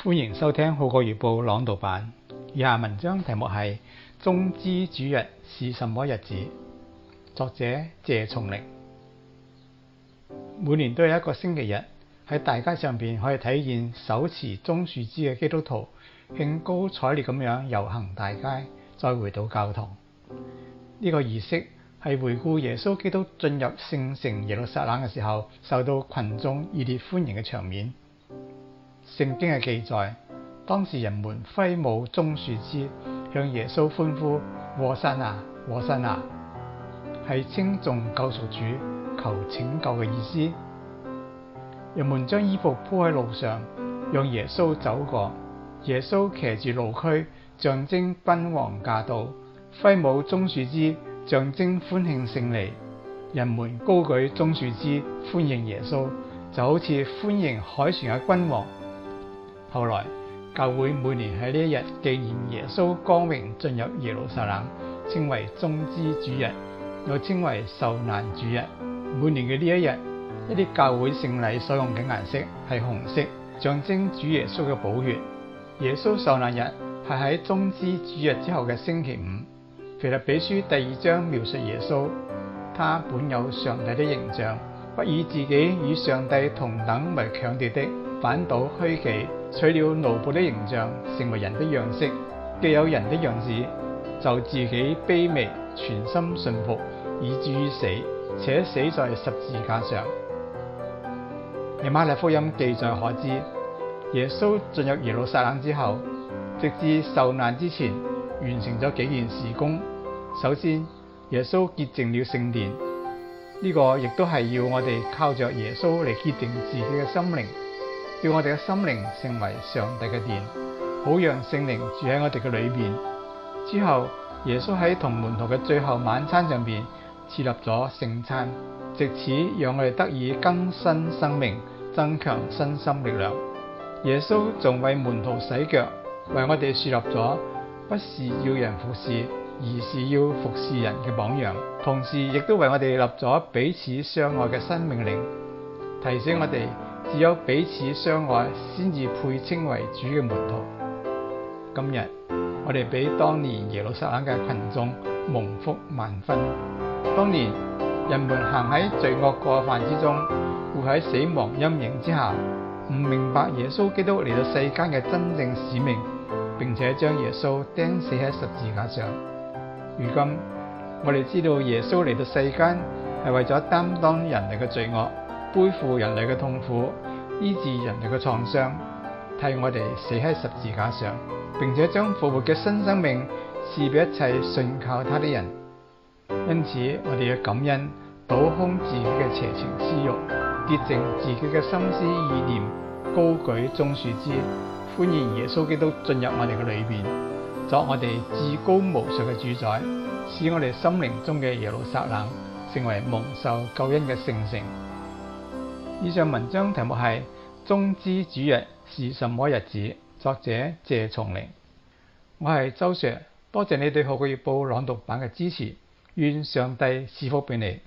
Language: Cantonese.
歡迎收聽《號角月報》朗讀版。以下文章題目係終之主日是什麼日子？作者謝松齡。每年都有一個星期日，喺大街上邊可以睇見手持棕樹枝嘅基督徒興高采烈咁樣遊行大街，再回到教堂。呢個儀式係回顧耶穌基督進入聖城耶路撒冷嘅時候，受到群眾熱烈歡迎嘅場面。聖經嘅記載，當時人們揮舞棕樹枝向耶穌歡呼，和散那，和散那，係稱頌救贖主、求拯救嘅意思。人們將衣服鋪喺路上，讓耶穌走過。耶穌騎住驢駒，象徵君王駕到，揮舞棕樹枝，象徵歡慶勝利。人們高舉棕樹枝歡迎耶穌，就好似歡迎凱旋嘅君王。後來教會每年喺呢一日紀念耶穌光榮進入耶路撒冷，稱為終之主日，又稱為受難主日。每年嘅呢一日，一啲教會聖禮所用嘅顏色係紅色，象徵主耶穌嘅寶血。耶穌受難日係喺終之主日之後嘅星期五。腓立比書第2章描述耶穌，他本有上帝的形象，不以自己與上帝同等為強奪的，反倒虛己，取了奴僕的形象，成為人的樣式。既有人的樣子，就自己卑微，全心順服，以至於死，且死在十字架上。喺馬太福音記載可知，耶穌進入耶路撒冷之後，直至受難之前，完成咗幾件事工。首先，耶穌潔淨了聖殿，呢個亦都係要我哋靠着耶穌嚟潔淨自己嘅心靈，叫我哋嘅心靈成為上帝嘅殿，好讓聖靈住喺我哋嘅裏邊。之後，耶穌喺同門徒嘅最後晚餐上邊設立咗聖餐，藉此讓我哋得以更新生命，增強身心力量。耶穌仲為門徒洗腳，為我哋樹立咗不是要人服侍，而是要服侍人嘅榜樣。同時亦都為我哋立咗彼此相愛嘅新命令，提醒我哋只有彼此相愛先至配稱為主嘅門徒。今日我哋比當年耶路撒冷嘅群眾蒙福萬分。當年人們行喺罪惡過犯之中，活喺死亡陰影之下，唔明白耶穌基督嚟到世間嘅真正使命，並且將耶穌釘死喺十字架上。如今我哋知道耶穌嚟到世間係為咗擔當人類嘅罪惡，背負人類嘅痛苦，醫治人類嘅創傷，替我哋死喺十字架上，並且將復活嘅新生命賜俾一切信靠他的人。因此我哋要感恩，倒空自己嘅邪情私欲，潔淨自己嘅心思意念，高舉棕樹枝，歡迎耶穌基督進入我哋嘅裏邊，作我哋至高無上嘅主宰，使我哋心靈中嘅耶路撒冷成為蒙受救恩嘅聖城。以上文章題目係終之主日是什麼日子？作者謝松齡。我係周 Sir， 多謝你對《號角月報》朗讀版嘅支持，願上帝賜福俾你。